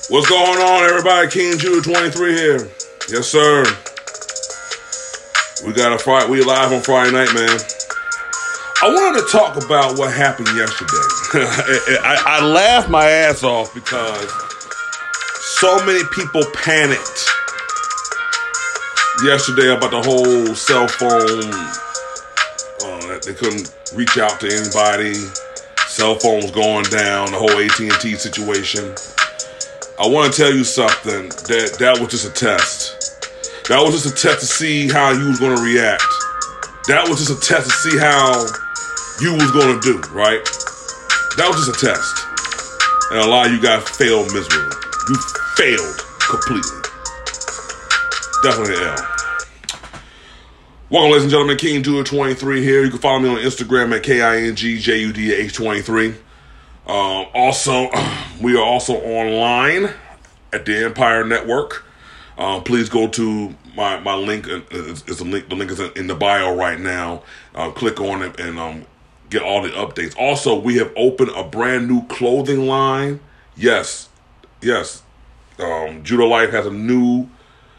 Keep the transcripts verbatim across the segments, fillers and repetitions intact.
What's going on, everybody? King Judah twenty-three here. Yes, sir. We got a Friday. We live on Friday night, man. I wanted to talk about what happened yesterday. I, I laughed my ass off because so many people panicked yesterday about the whole cell phone. Uh, they couldn't reach out to anybody. Cell phones going down. The whole A T and T situation. I want to tell you something. That that was just a test. That was just a test to see how you was going to react. That was just a test to see how you was going to do, right? That was just a test. And a lot of you guys failed miserably. You failed completely. Definitely an L. Welcome, ladies and gentlemen. King Judah twenty-three here. You can follow me on Instagram at K I N G J U D H twenty-three. Um, also, we are also online at the Empire Network. Um, please go to my, my link. It's, it's a link. The link is in the bio right now. Uh, click on it and um, get all the updates. Also, we have opened a brand new clothing line. Yes, yes. Um, Judah Life has a new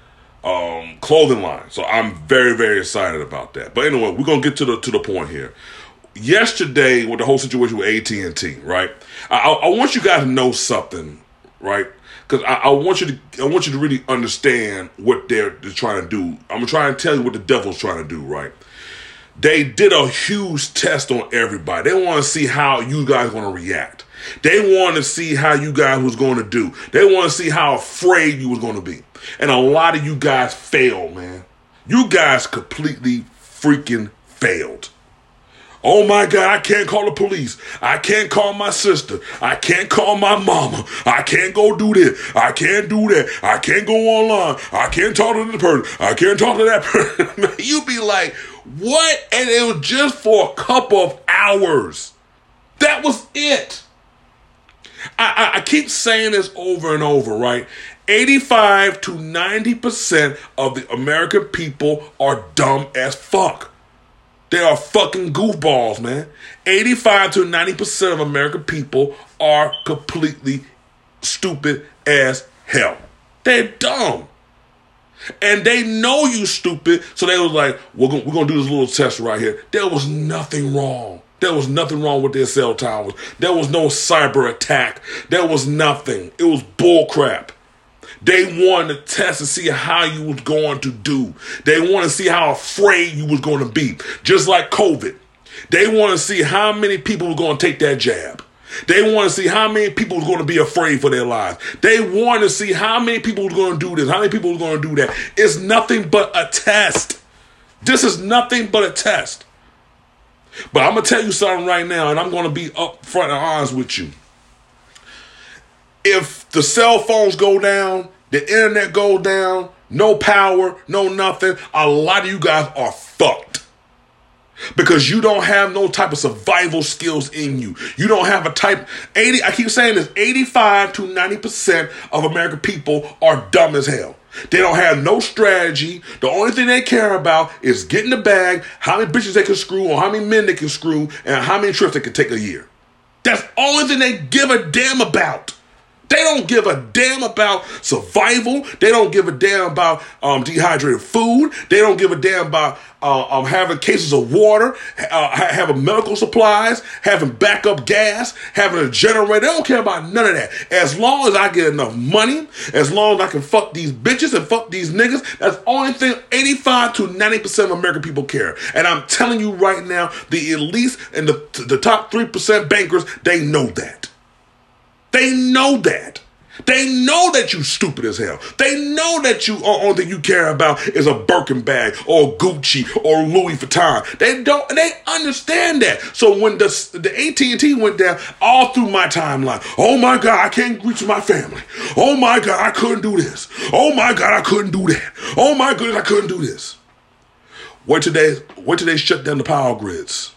um, clothing line, so I'm very, very excited about that. But anyway, we're gonna get to the to the point here. Yesterday, with the whole situation with A T and T, right? I, I want you guys to know something, right? Because I, I want you to, I want you to really understand what they're, they're trying to do. I'm trying to tell you what the devil's trying to do, right? They did a huge test on everybody. They want to see how you guys are going to react. They want to see how you guys was going to do. They want to see how afraid you was going to be. And a lot of you guys failed, man. You guys completely freaking failed. Oh my God, I can't call the police. I can't call my sister. I can't call my mama. I can't go do this. I can't do that. I can't go online. I can't talk to the person. I can't talk to that person. You be like, what? And it was just for a couple of hours. That was it. I, I, I keep saying this over and over, right? eighty-five to ninety percent of the American people are dumb as fuck. They are fucking goofballs, man. eighty-five to ninety percent of American people are completely stupid as hell. They're dumb. And they know you stupid, so they was like, we're going we're gonna do this little test right here. There was nothing wrong. There was nothing wrong with their cell towers. There was no cyber attack. There was nothing. It was bull crap. They wanted to test to see how you was going to do. They want to see how afraid you was going to be. Just like COVID. They want to see how many people were going to take that jab. They want to see how many people was going to be afraid for their lives. They want to see how many people was going to do this, how many people was going to do that. It's nothing but a test. This is nothing but a test. But I'm going to tell you something right now, and I'm going to be upfront and honest with you. If the cell phones go down, the internet goes down, no power, no nothing, a lot of you guys are fucked. Because you don't have no type of survival skills in you. You don't have a type, eighty, I keep saying this, eighty-five to ninety percent of American people are dumb as hell. They don't have no strategy. The only thing they care about is getting the bag, how many bitches they can screw, or how many men they can screw, and how many trips they can take a year. That's the only thing they give a damn about. They don't give a damn about survival. They don't give a damn about um, dehydrated food. They don't give a damn about uh, um, having cases of water, uh, having medical supplies, having backup gas, having a generator. They don't care about none of that. As long as I get enough money, as long as I can fuck these bitches and fuck these niggas, that's the only thing eighty-five to ninety percent of American people care. And I'm telling you right now, the elites and the, the top three percent bankers, they know that. They know that. They know that you stupid as hell. They know that you only thing you care about is a Birkin bag or Gucci or Louis Vuitton. They don't. They understand that. So when the the A T and T went down, all through my timeline, oh my God, I can't reach my family. Oh my God, I couldn't do this. Oh my God, I couldn't do that. Oh my goodness, I couldn't do this. Wait till they wait till they shut down the power grids.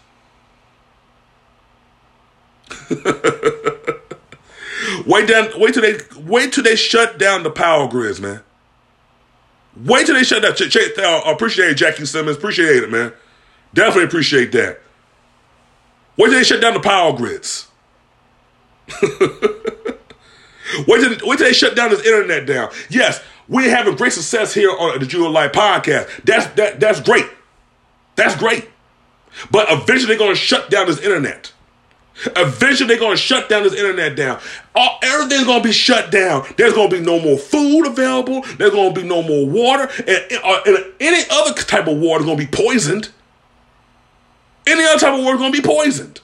Wait down. Wait till they. Wait till they shut down the power grids, man. Wait till they shut down. Ch- ch- uh, appreciate it, Jackie Simmons. Appreciate it, man. Definitely appreciate that. Wait till they shut down the power grids. Wait till, wait till they shut down this internet down. Yes, we're having great success here on the Judah Light podcast. That's that that's great. That's great. But eventually they're going to shut down this internet. Eventually they're going to shut down this internet down. All, everything's going to be shut down. There's going to be no more food available. There's going to be no more water. And, and, and any other type of water is going to be poisoned. Any other type of water is going to be poisoned.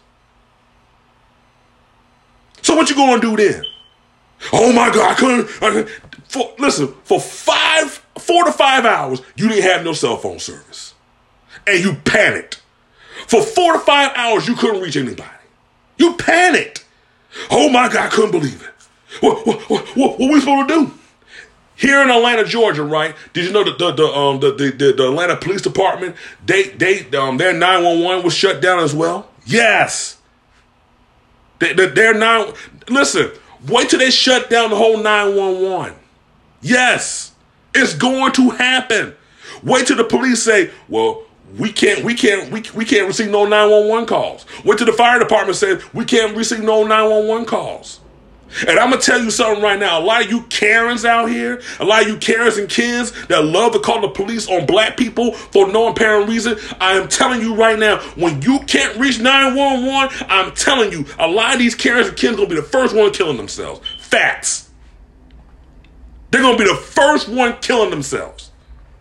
So what you going to do then? Oh my God, I couldn't. I couldn't. For, listen, for five, four to five hours, you didn't have no cell phone service. And you panicked. For four to five hours, you couldn't reach anybody. You panicked. Oh my God, I couldn't believe it. What, what, what, what, what are we supposed to do? Here in Atlanta, Georgia, right? Did you know that the the um the, the, the, the Atlanta Police Department, they they um their nine one one was shut down as well? Yes. They, they, their nine listen, wait till they shut down the whole nine one one. Yes. It's going to happen. Wait till the police say, well, We can't, we can't, we, we can't receive no nine one one calls. Went to the fire department, said we can't receive no nine one one calls. And I'm going to tell you something right now. A lot of you Karens out here, a lot of you Karens and kids that love to call the police on black people for no apparent reason. I am telling you right now, when you can't reach nine one one, I'm telling you, a lot of these Karens and kids are going to be the first one killing themselves. Facts. They're going to be the first one killing themselves.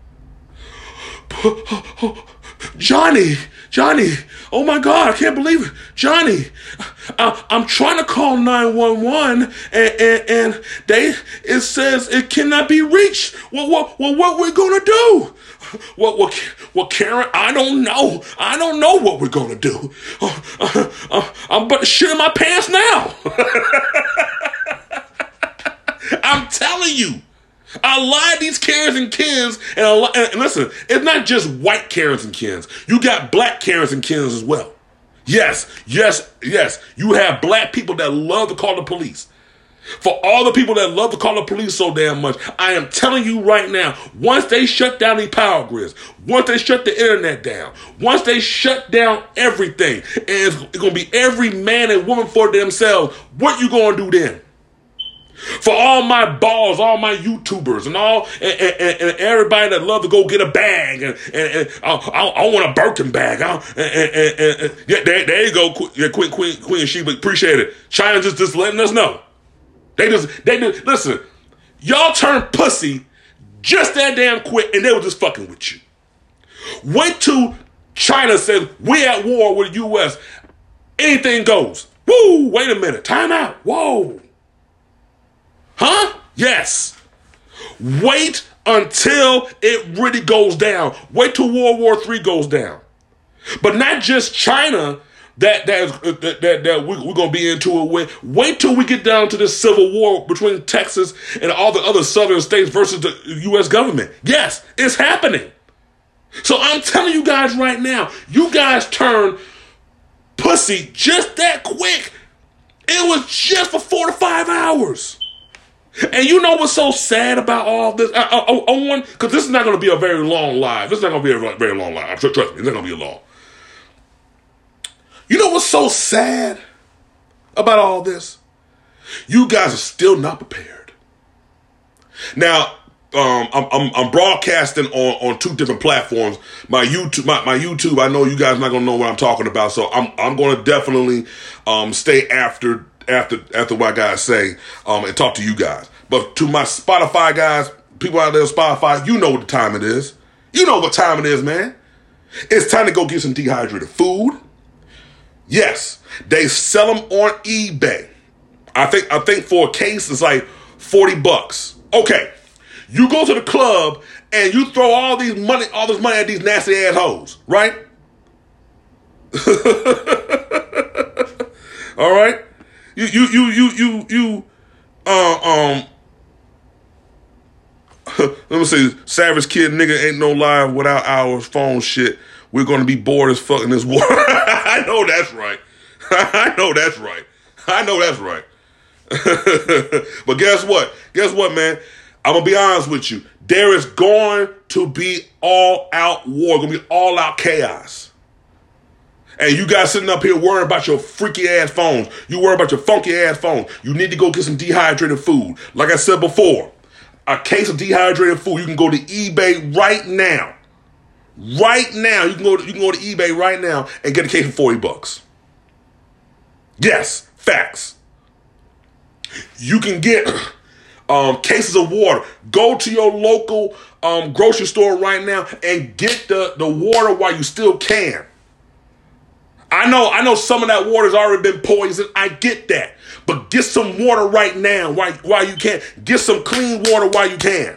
Johnny, Johnny, oh my God, I can't believe it. Johnny, I, I'm trying to call nine one one and, and, and they, it says it cannot be reached. Well, what, well, what we're going to do? Well, well, well, Karen, I don't know. I don't know what we're going to do. Uh, uh, uh, I'm about to shit in my pants now. I'm telling you. A lot of these Karens and Kens, and, a lot, and listen, it's not just white Karens and Kens. You got black Karens and Kens as well. Yes, yes, yes. You have black people that love to call the police. For all the people that love to call the police so damn much, I am telling you right now, once they shut down these power grids, once they shut the internet down, once they shut down everything, and it's, it's going to be every man and woman for themselves, what you going to do then? For all my balls, all my YouTubers, and all, and, and, and everybody that love to go get a bag, and, and, and I, I, I want a Birkin bag. I, and, and, and, and, yeah, there, there you go, yeah, Queen, Queen, Queen Sheba, appreciate it. China just, just letting us know. They just, they just, listen, y'all turned pussy just that damn quick, and they were just fucking with you. Wait till China says, we're at war with the U S. Anything goes. Woo, wait a minute, time out, whoa. Huh? Yes. Wait until it really goes down. Wait till World War Three goes down. But not just China that that that, that, that we, we're going to be into it with. Wait till we get down to this civil war between Texas and all the other southern states versus the U S government. Yes, it's happening. So I'm telling you guys right now, you guys turn pussy just that quick. It was just for four to five hours. And you know what's so sad about all this? I, I, I, I want, because this is not going to be a very long live. This is not going to be a very long live. Trust me, it's not going to be a long. You know what's so sad about all this? You guys are still not prepared. Now, um, I'm, I'm, I'm broadcasting on, on two different platforms. My YouTube, my, my YouTube. I know you guys are not going to know what I'm talking about, so I'm I'm going to definitely um, stay after. After after what I gotta say, um, and talk to you guys. But to my Spotify guys, people out there on Spotify, you know what the time it is. You know what time it is, man. It's time to go get some dehydrated food. Yes, they sell them on eBay. I think I think for a case it's like forty bucks. Okay, you go to the club and you throw all these money, all this money at these nasty ass hoes, right? All right. You, you, you, you, you, you, uh, um, let me say, Savage Kid nigga ain't no live without our phone shit. We're going to be bored as fuck in this war. I know that's right. I know that's right. I know that's right. But guess what? Guess what, man? I'm going to be honest with you. There is going to be all out war. Going to be all out chaos. And you guys sitting up here worrying about your freaky ass phones. You worry about your funky ass phones. You need to go get some dehydrated food. Like I said before, a case of dehydrated food, you can go to eBay right now. Right now, you can go to, you can go to eBay right now and get a case for forty bucks. Yes, facts. You can get um, cases of water. Go to your local um, grocery store right now and get the, the water while you still can. I know, I know some of that water's already been poisoned. I get that. But get some water right now while, while you can. Get some clean water while you can.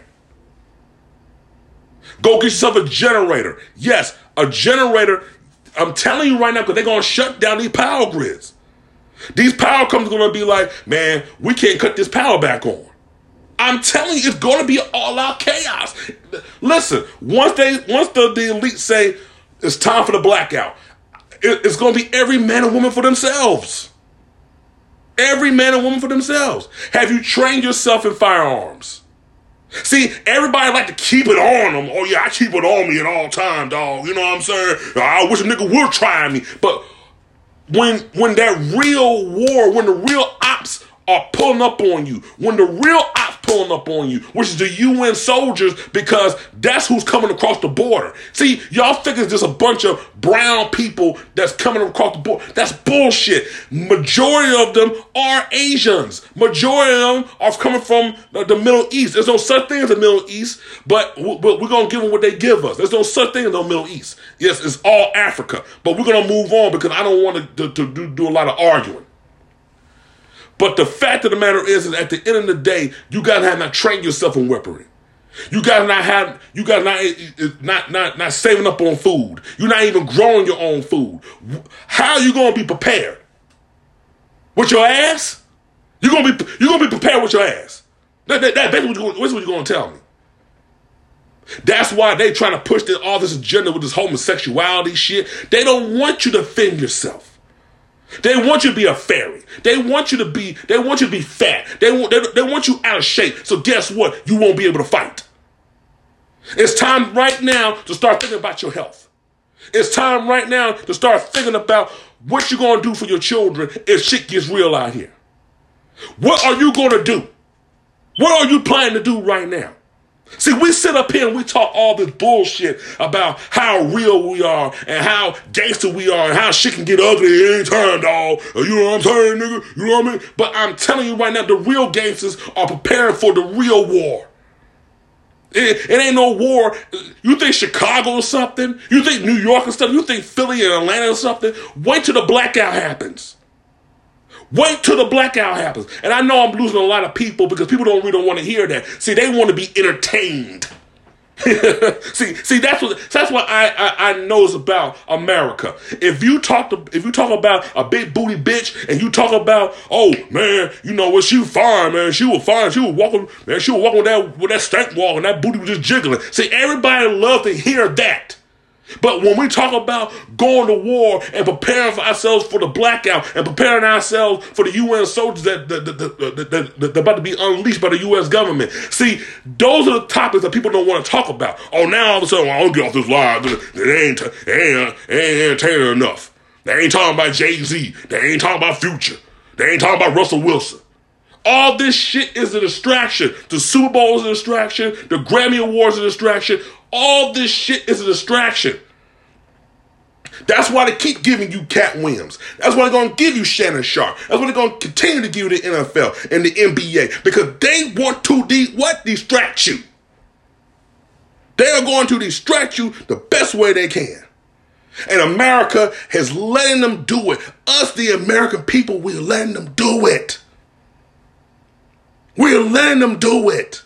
Go get yourself a generator. Yes, a generator. I'm telling you right now, because they're going to shut down these power grids. These power companies are going to be like, man, we can't cut this power back on. I'm telling you, it's going to be all-out chaos. Listen, once they, once the, the elite say it's time for the blackout, it's going to be every man and woman for themselves. Every man and woman for themselves. Have you trained yourself in firearms? See, everybody like to keep it on them. Oh, yeah, I keep it on me at all times, dog. You know what I'm saying? I wish a nigga would try me. But when, when that real war, when the real ops are pulling up on you, when the real ops pulling up on you, which is the U N soldiers, because that's who's coming across the border. See, y'all think it's just a bunch of brown people that's coming across the border. That's bullshit. Majority of them are Asians. Majority of them are coming from the, the Middle East. There's no such thing as the Middle East, but we're going to give them what they give us. There's no such thing as the Middle East. Yes, it's all Africa, but we're going to move on because I don't want to, to, to do a lot of arguing. But the fact of the matter is, is at the end of the day, you gotta have not trained yourself in weaponry. You gotta not have, you gotta not, not, not, not saving up on food. You're not even growing your own food. How are you gonna be prepared? With your ass? You're gonna be, you're gonna be prepared with your ass. That, that, that, that's what you're, that's what you're gonna tell me. That's why they trying to push this, all this agenda with this homosexuality shit. They don't want you to defend yourself. They want you to be a fairy. They want you to be, they want you to be fat. They want, they, they want you out of shape. So guess what? You won't be able to fight. It's time right now to start thinking about your health. It's time right now to start thinking about what you're going to do for your children if shit gets real out here. What are you going to do? What are you planning to do right now? See, we sit up here and we talk all this bullshit about how real we are and how gangster we are and how shit can get ugly anytime, dog. You know what I'm saying, nigga? You know what I mean? But I'm telling you right now, the real gangsters are preparing for the real war. It, it ain't no war. You think Chicago or something? You think New York or something? You think Philly and Atlanta or something? Wait till the blackout happens. Wait till the blackout happens. And I know I'm losing a lot of people because people don't really want to hear that. See, they want to be entertained. see, see, that's what that's what I, I I know is about America. If you talk to if you talk about a big booty bitch and you talk about, oh man, you know what, she was fine, man. She was fine. She was walking, man, she was walking with that with that stank walk and that booty was just jiggling. See, everybody loves to hear that. But when we talk about going to war and preparing for ourselves for the blackout and preparing ourselves for the U N soldiers that, that, that, that, that, that, that are about to be unleashed by the U S government, see, those are the topics that people don't want to talk about. Oh, now all of a sudden, well, I'll get off this line. They ain't, they ain't, they ain't entertaining enough. They ain't talking about Jay-Z. They ain't talking about Future. They ain't talking about Russell Wilson. All this shit is a distraction. The Super Bowl is a distraction. The Grammy Awards is a distraction. All this shit is a distraction. That's why they keep giving you Cat Williams. That's why they're going to give you Shannon Sharp. That's why they're going to continue to give you the N F L and the N B A. Because they want to de- what? distract you. They are going to distract you the best way they can. And America has letting them do it. Us, the American people, we're letting them do it. We're letting them do it.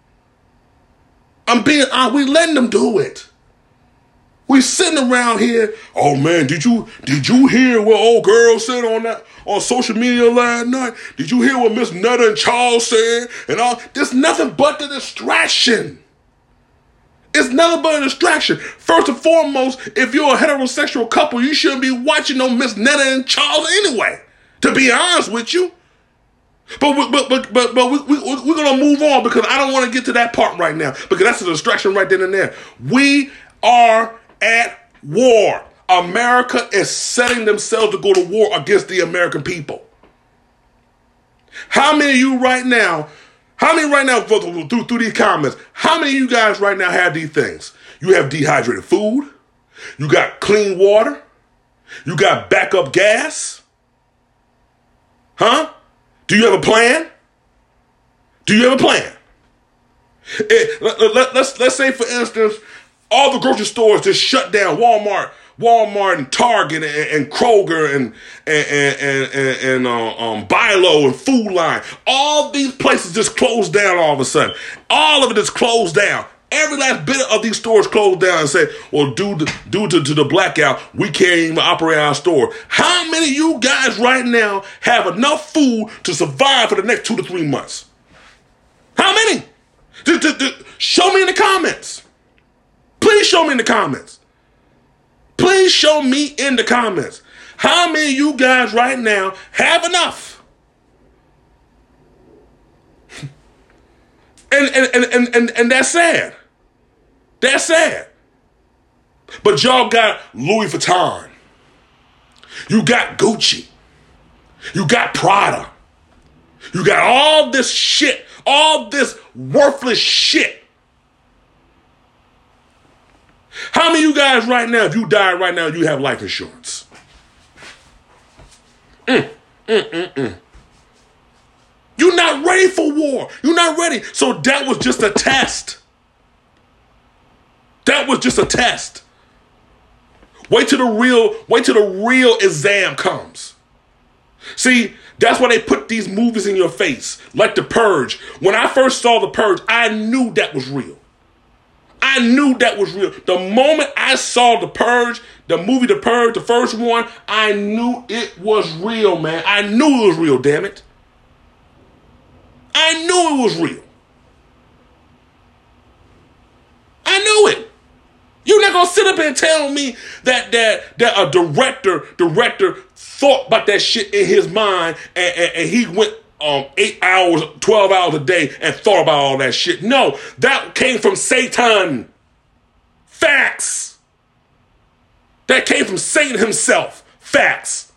I'm being honest, we're letting them do it. We sitting around here, oh man, did you did you hear what old girl said on that on social media last night? Did you hear what Miss Netta and Charles said? And all there's nothing but the distraction. It's nothing but a distraction. First and foremost, if you're a heterosexual couple, you shouldn't be watching no Miss Netta and Charles anyway. To be honest with you. But we, but but but but we, we we're gonna move on because I don't want to get to that part right now because that's a distraction right then and there. We are at war. America is setting themselves to go to war against the American people. How many of you right now, how many right now, through, through these comments, how many of you guys right now have these things? You have dehydrated food. You got clean water. You got backup gas. Huh? Do you have a plan? Do you have a plan? It, let, let, let's, let's say, for instance, all the grocery stores just shut down. Walmart, Walmart, and Target, and, and Kroger, and and and and, and uh, um, Bilo, and Food Line. All these places just closed down all of a sudden. All of it is closed down. Every last bit of these stores closed down and said, well, due to, due to, to the blackout, we can't even operate our store. How many of you guys right now have enough food to survive for the next two to three months? How many? Just, just, just show me in the comments. Please show me in the comments. Please show me in the comments. How many of you guys right now have enough? and, and, and, and, and, and that's sad. That's sad. But y'all got Louis Vuitton. You got Gucci. You got Prada. You got all this shit. All this worthless shit. How many of you guys right now, if you die right now, you have life insurance? Mm, mm, mm, mm. You're not ready for war. You're not ready. So that was just a test. That was just a test. Wait till the real, wait till the real exam comes. See, that's why they put these movies in your face, like The Purge. When I first saw The Purge, I knew that was real. I knew that was real. The moment I saw The Purge, the movie The Purge, the first one, I knew it was real, man. I knew it was real, damn it. I knew it was real. I knew it. You're not gonna sit up and tell me that that that a director director thought about that shit in his mind and, and, and he went um eight hours, twelve hours a day and thought about all that shit. No, that came from Satan. Facts. That came from Satan himself. Facts.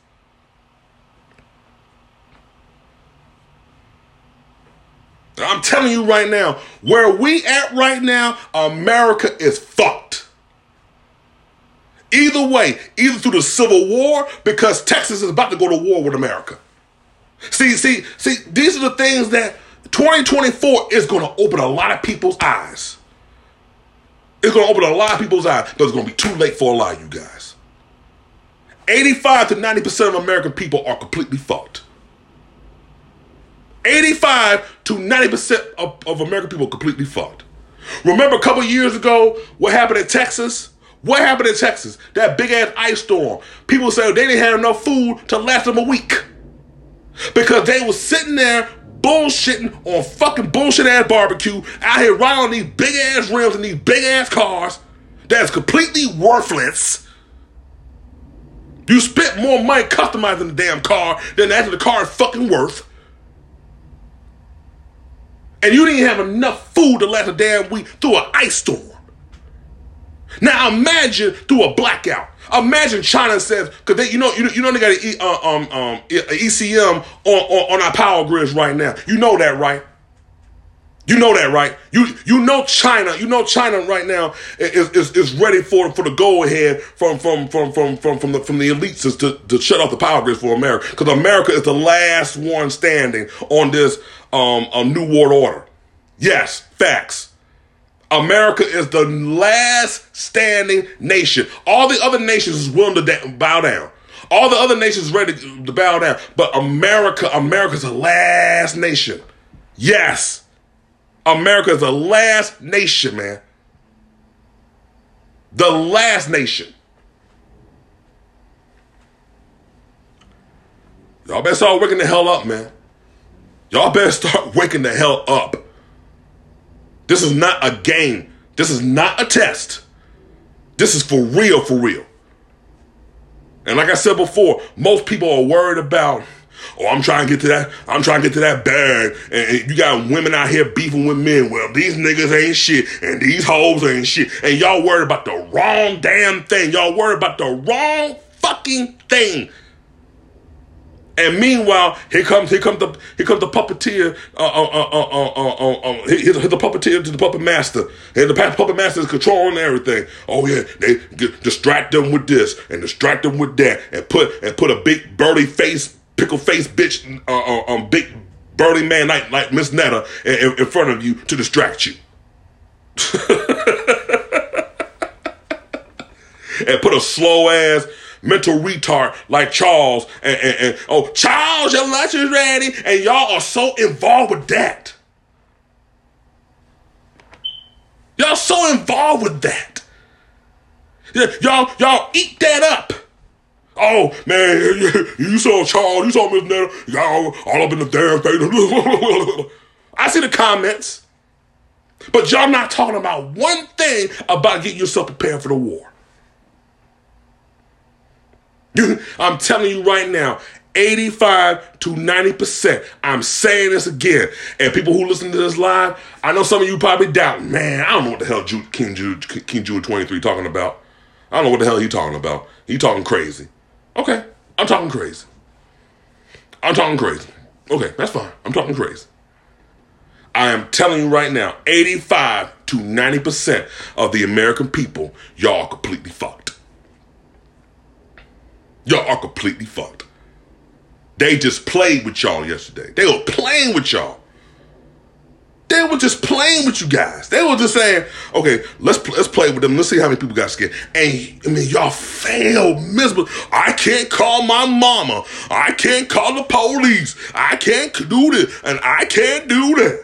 I'm telling you right now, where we at right now, America is fucked. Either way, either through the Civil War, because Texas is about to go to war with America. See, see, see, these are the things that twenty twenty-four is going to open a lot of people's eyes. It's going to open a lot of people's eyes, but it's going to be too late for a lot of you guys. eighty-five to ninety percent of American people are completely fucked. eighty-five to ninety percent of, of American people are completely fucked. Remember a couple years ago what happened in Texas? What happened in Texas? That big-ass ice storm. People said they didn't have enough food to last them a week. Because they was sitting there bullshitting on fucking bullshit-ass barbecue out here riding on these big-ass rims and these big-ass cars that's completely worthless. You spent more money customizing the damn car than actually the car is fucking worth. And you didn't have enough food to last a damn week through an ice storm. Now imagine through a blackout. Imagine China says, because they, you know, you, you know they got an e, uh, um, um, E C M on, on, on our power grids right now. You know that, right? You know that, right? You you know China. You know China right now is is, is ready for for the go ahead from from from from from from the from the elites to to shut off the power grids for America, because America is the last one standing on this um a new world order. Yes, facts. America is the last standing nation. All the other nations is willing to da- bow down. All the other nations is ready to, to bow down. But America, America's the last nation. Yes. America is the last nation, man. The last nation. Y'all better start waking the hell up, man. Y'all better start waking the hell up. This is not a game. This is not a test. This is for real, for real. And like I said before, most people are worried about, Oh, I'm trying to get to that. I'm trying to get to that bag. And, and you got women out here beefing with men. Well, these niggas ain't shit. And these hoes ain't shit. And y'all worried about the wrong damn thing. Y'all worried about the wrong fucking thing. And meanwhile, here comes here comes the here comes the puppeteer. Uh, uh, uh, uh, uh, uh, uh, uh, here's, here's the puppeteer to the puppet master. And the puppet master is controlling everything. Oh yeah, they get, distract them with this and distract them with that, and put and put a big burly face, pickle face bitch, uh, uh, um, big burly man like like Miss Netta in, in front of you to distract you. And put a slow ass mental retard like Charles and, and, and oh, Charles, your lunch is ready, and y'all are so involved with that. Y'all so involved with that. Y'all, y'all eat that up. Oh man, you saw Charles, you saw Miss Netta, y'all all up in the damn face. I see the comments, but y'all not talking about one thing about getting yourself prepared for the war. I'm telling you right now, eighty-five to ninety percent. I'm saying this again. And people who listen to this live, I know some of you probably doubting, man, I don't know what the hell Jude, King Jude, King Jude twenty-three talking about. I don't know what the hell he talking about. He talking crazy. Okay, I'm talking crazy. I'm talking crazy. Okay, that's fine. I'm talking crazy. I am telling you right now, eighty-five to ninety percent of the American people, y'all are completely fucked. Y'all are completely fucked. They just played with y'all yesterday. They were playing with y'all. They were just playing with you guys. They were just saying, okay, let's let's play with them. Let's see how many people got scared. And I mean, y'all failed miserably. I can't call my mama. I can't call the police. I can't do this, and I can't do that.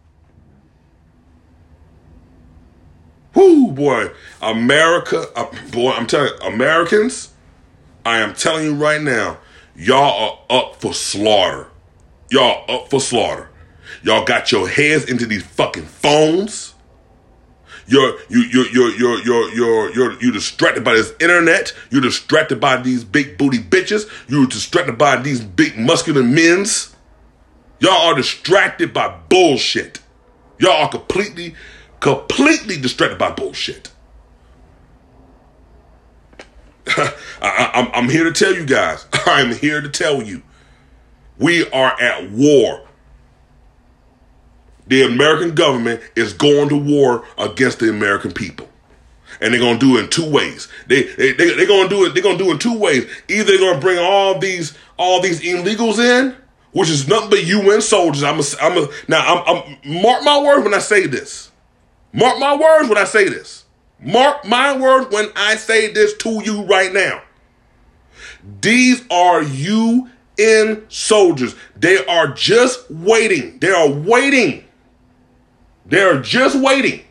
Whoo, boy, America, uh, boy, I'm telling you, Americans. I am telling you right now, y'all are up for slaughter. Y'all up for slaughter. Y'all got your heads into these fucking phones. You're you you you you you you you're you're distracted by this internet. You're distracted by these big booty bitches. You're distracted by these big muscular men's. Y'all are distracted by bullshit. Y'all are completely, completely distracted by bullshit. I, I'm, I'm here to tell you guys. I'm here to tell you. We are at war. The American government is going to war against the American people. And they're going to do it in two ways. They, they, they, they're going to do it, they're going to do it in two ways. Either they're going to bring all these, all these illegals in, which is nothing but U N soldiers. I'm a, I'm a, now, I'm, I'm, mark my words when I say this. Mark my words when I say this. Mark my words when I say this to you right now. These are U N soldiers. They are just waiting. They are waiting. They are just waiting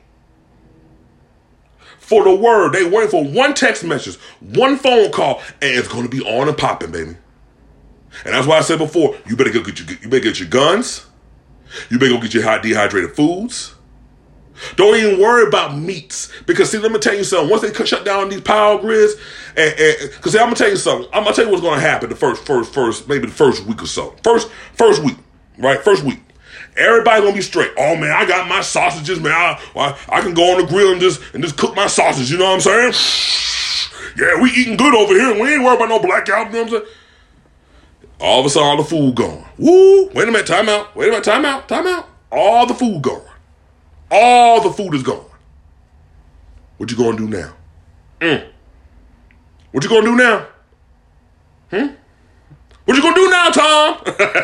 for the word. They waiting for one text message, one phone call, and it's going to be on and popping, baby. And that's why I said before, you better go get your, you better get your guns. You better go get your hot dehydrated foods. Don't even worry about meats. Because, see, let me tell you something. Once they shut down these power grids, and because I'm going to tell you something. I'm going to tell you what's going to happen the first, first, first, maybe the first week or so. First, first week, right? First week. Everybody's going to be straight. Oh, man, I got my sausages, man. I, I, I can go on the grill and just, and just cook my sausage. You know what I'm saying? Yeah, we eating good over here. We ain't worried about no blackout. You know what I'm saying? All of a sudden, all the food gone. Woo! Wait a minute. Time out. Wait a minute. Time out. Time out. All the food gone. All the food is gone. What you gonna do now? Mm. What you gonna do now? Hmm? What you gonna do now, Tom?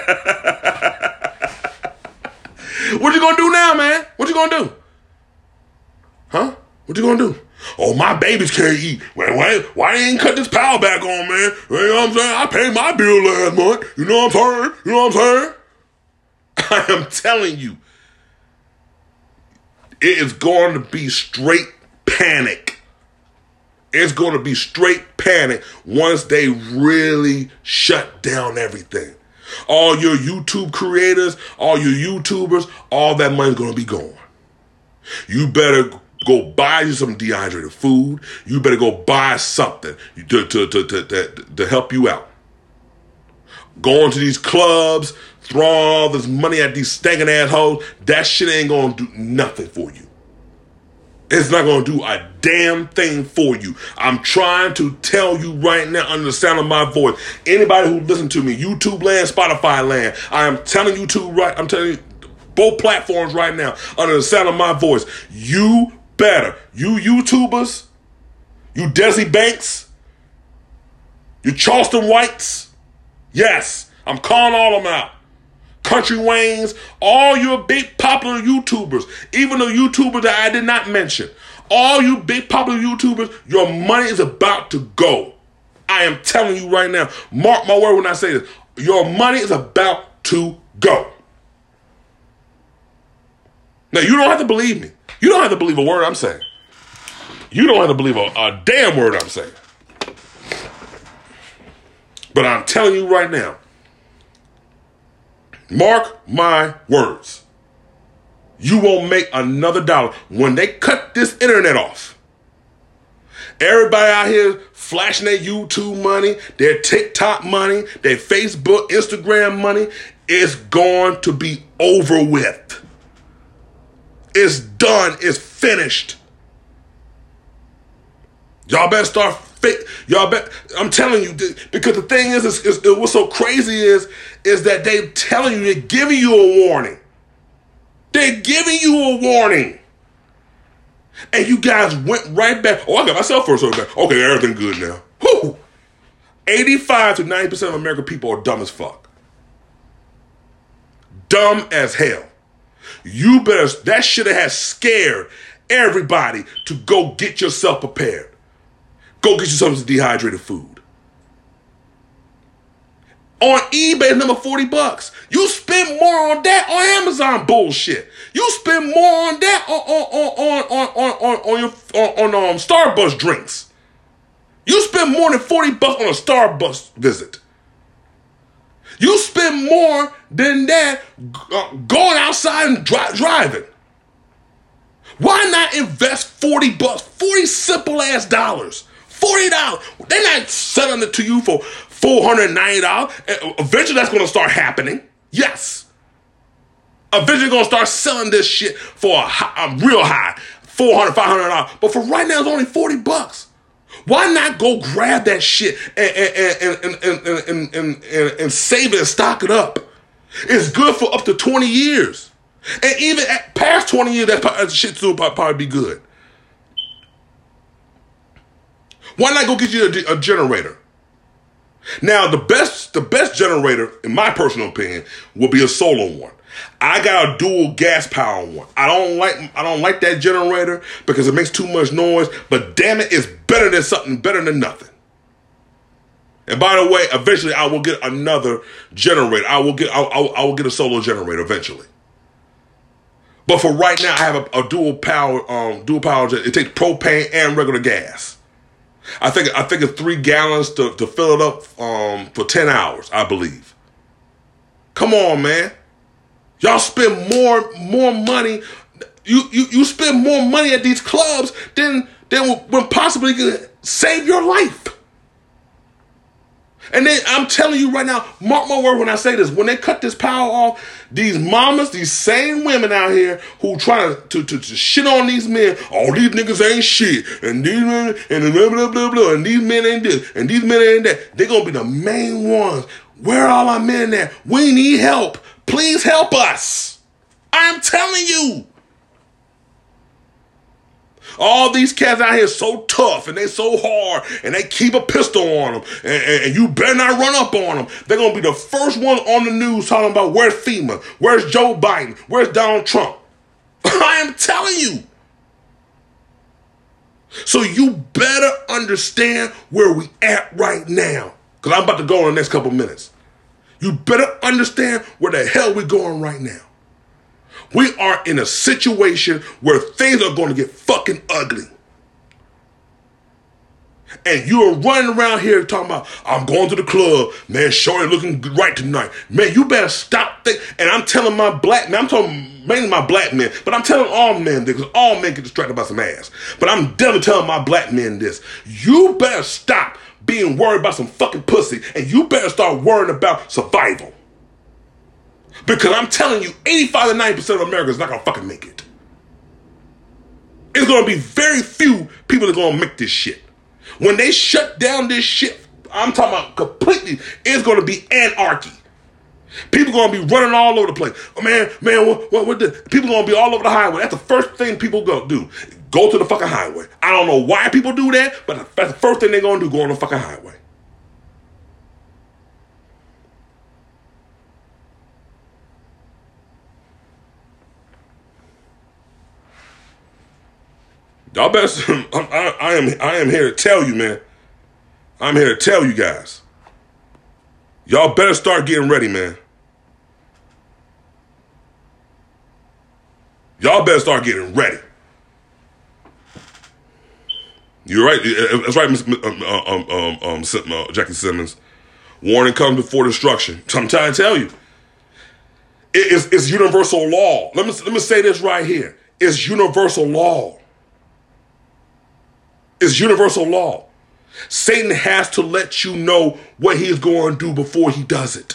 What you gonna do now, man? What you gonna do? Huh? What you gonna do? Oh, my babies can't eat. Wait, wait, why they ain't cut this power back on, man? You know what I'm saying? I paid my bill last month. You know what I'm saying? You know what I'm saying? I am telling you. It is going to be straight panic. It's going to be straight panic once they really shut down everything. All your YouTube creators, all your YouTubers, all that money's going to be gone. You better go buy you some dehydrated food. You better go buy something to, to, to, to, to, to help you out. going to these clubs, throwing all this money at these stinking assholes, that shit ain't gonna do nothing for you. It's not gonna do a damn thing for you. I'm trying to tell you right now, under the sound of my voice, anybody who listens to me, YouTube land, Spotify land, I am telling you to right, I'm telling you, both platforms right now, under the sound of my voice, you better, you YouTubers, you Desi Banks, you Charleston Whites, yes, I'm calling all of them out. Country Waynes, all your big popular YouTubers, even the YouTubers that I did not mention, all you big popular YouTubers, your money is about to go. I am telling you right now, mark my word when I say this, your money is about to go. Now, you don't have to believe me. You don't have to believe a word I'm saying. You don't have to believe a, a damn word I'm saying. But I'm telling you right now, mark my words. You won't make another dollar. When they cut this internet off, everybody out here flashing their YouTube money, their TikTok money, their Facebook, Instagram money, is going to be over with. It's done. It's finished. Y'all better start fake. Y'all bet. I'm telling you, because the thing is, is, is, what's so crazy is, is that they telling you, they're giving you a warning. They're giving you a warning. And you guys went right back. Oh, I got myself first over back. Okay, everything good now. Whew. eighty-five to ninety percent of American people are dumb as fuck. Dumb as hell. You better, that should have scared everybody to go get yourself prepared. Go get yourself some dehydrated food. On eBay, number forty bucks. You spend more on that on Amazon bullshit. You spend more on that on on on on on on, on your on, on um Starbucks drinks. You spend more than forty bucks on a Starbucks visit. You spend more than that uh, going outside and dri- driving. Why not invest forty bucks, forty simple ass dollars? forty dollars. They're not selling it to you for four hundred ninety dollars. Eventually that's going to start happening. Yes. Eventually going to start selling this shit for a, high, a real high, four hundred dollars, five hundred dollars. But for right now, it's only forty bucks. Why not go grab that shit and, and, and, and, and, and, and, and save it and stock it up? It's good for up to twenty years. And even at past twenty years, that shit still probably be good. Why not go get you a, a generator? Now, the best, the best generator, in my personal opinion, will be a solar one. I got a dual gas power one. I don't like, I don't like that generator because it makes too much noise. But damn it, it's better than something, better than nothing. And by the way, eventually I will get another generator. I will get, I, I, I will get a solar generator eventually. But for right now, I have a, a dual power, um, dual power. It takes propane and regular gas. I think I think it's three gallons to, to fill it up um, for ten hours, I believe. Come on, man. Y'all spend more more money. You you you spend more money at these clubs than than when possibly could save your life. And then I'm telling you right now, mark my word when I say this, when they cut this power off, these mamas, these same women out here who try to, to, to, to shit on these men, all these niggas ain't shit, and these men, and blah, blah, blah, blah, and these men ain't this, and these men ain't that. They're going to be the main ones. Where are all our men at? We need help. Please help us. I'm telling you. All these cats out here so tough and they so hard and they keep a pistol on them and, and, and you better not run up on them. They're going to be the first one on the news talking about where's FEMA, where's Joe Biden, where's Donald Trump. I am telling you. So you better understand where we at right now, because I'm about to go in the next couple minutes. You better understand where the hell we're going right now. We are in a situation where things are going to get fucking ugly. And you're running around here talking about, I'm going to the club, man, shorty looking right tonight. Man, you better stop thinking. And I'm telling my black men, I'm telling mainly my black men, but I'm telling all men this, because all men get distracted by some ass. But I'm definitely telling my black men this. You better stop being worried about some fucking pussy, and you better start worrying about survival. Because I'm telling you, eighty-five to ninety percent of America is not going to fucking make it. It's going to be very few people that are going to make this shit. When they shut down this shit, I'm talking about completely, it's going to be anarchy. People going to be running all over the place. Oh, man, man, what, what, what the? People going to be all over the highway. That's the first thing people go do. Go to the fucking highway. I don't know why people do that, but that's the first thing they're going to do, go on the fucking highway. Y'all better, I, I am I am here to tell you, man. I'm here to tell you guys. Y'all better start getting ready, man. Y'all better start getting ready. You're right. That's right, Miss Um, um, um, um, uh, Jackie Simmons. Warning comes before destruction. I'm trying to tell you. It is, it's universal law. Let me, let me say this right here. It's universal law. It's universal law. Satan has to let you know what he's going to do before he does it.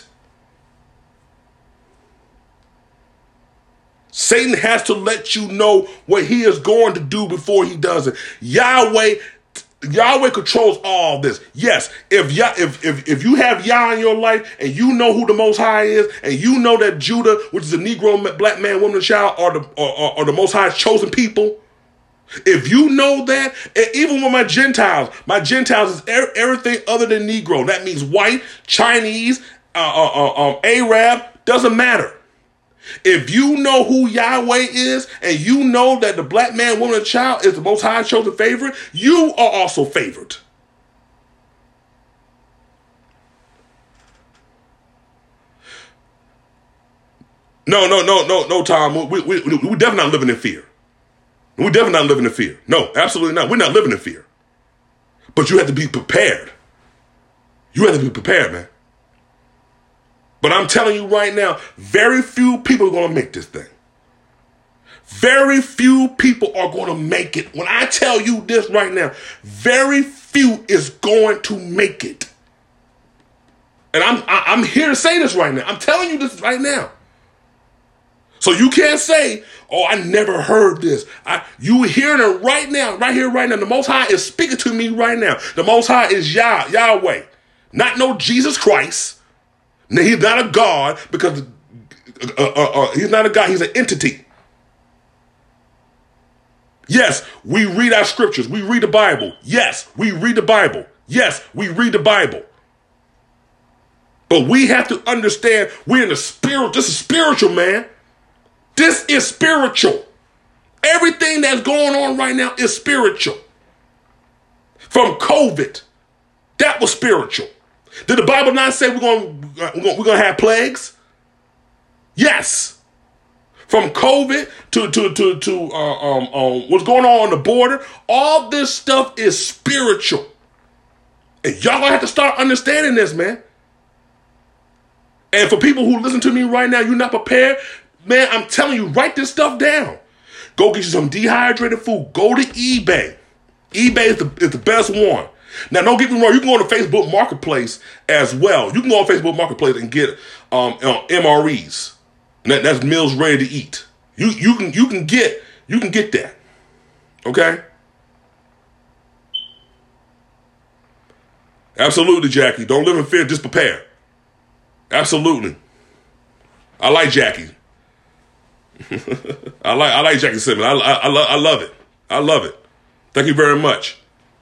Satan has to let you know what he is going to do before he does it. Yahweh, Yahweh controls all this. Yes, if Yah, if if if you have Yah in your life and you know who the Most High is, and you know that Judah, which is a Negro, black man, woman, and child, are the are, are the Most High's chosen people. If you know that, even with my Gentiles, my Gentiles is er- everything other than Negro. That means white, Chinese, uh, uh, uh, um, Arab, doesn't matter. If you know who Yahweh is, and you know that the black man, woman, and child is the Most High chosen favorite, you are also favored. No, no, no, no, no, Tom. We, we, we, we're definitely not living in fear. We're definitely not living in fear. No, absolutely not. We're not living in fear. But you have to be prepared. You have to be prepared, man. But I'm telling you right now, very few people are going to make this thing. Very few people are going to make it. When I tell you this right now, very few is going to make it. And I'm I, I'm here to say this right now. I'm telling you this right now. So you can't say, oh, I never heard this. I, you hearing it right now, right here, right now. The Most High is speaking to me right now. The Most High is Yah, Yahweh. Not no Jesus Christ. Now, he's not a God because uh, uh, uh, he's not a God. He's an entity. Yes, we read our scriptures. We read the Bible. Yes, we read the Bible. Yes, we read the Bible. But we have to understand we're in the spirit. This is spiritual, man. This is spiritual. Everything that's going on right now is spiritual. From COVID, that was spiritual. Did the Bible not say we're going we're going, we're going to have plagues? Yes. From COVID to to to to uh, um, um, what's going on on the border, all this stuff is spiritual, and y'all gonna have to start understanding this, man. And for people who listen to me right now, you're not prepared. Man, I'm telling you, write this stuff down. Go get you some dehydrated food. Go to eBay. eBay is the, is the best one. Now, don't get me wrong. You can go on the Facebook Marketplace as well. You can go on Facebook Marketplace and get um, M R Es. And that, that's meals ready to eat. You you can you can get you can get that. Okay? Absolutely, Jackie. Don't live in fear. Just prepare. Absolutely. I like Jackie. I like I like Jackie Simmons. I, I, I, lo- I love it. I love it. Thank you very much.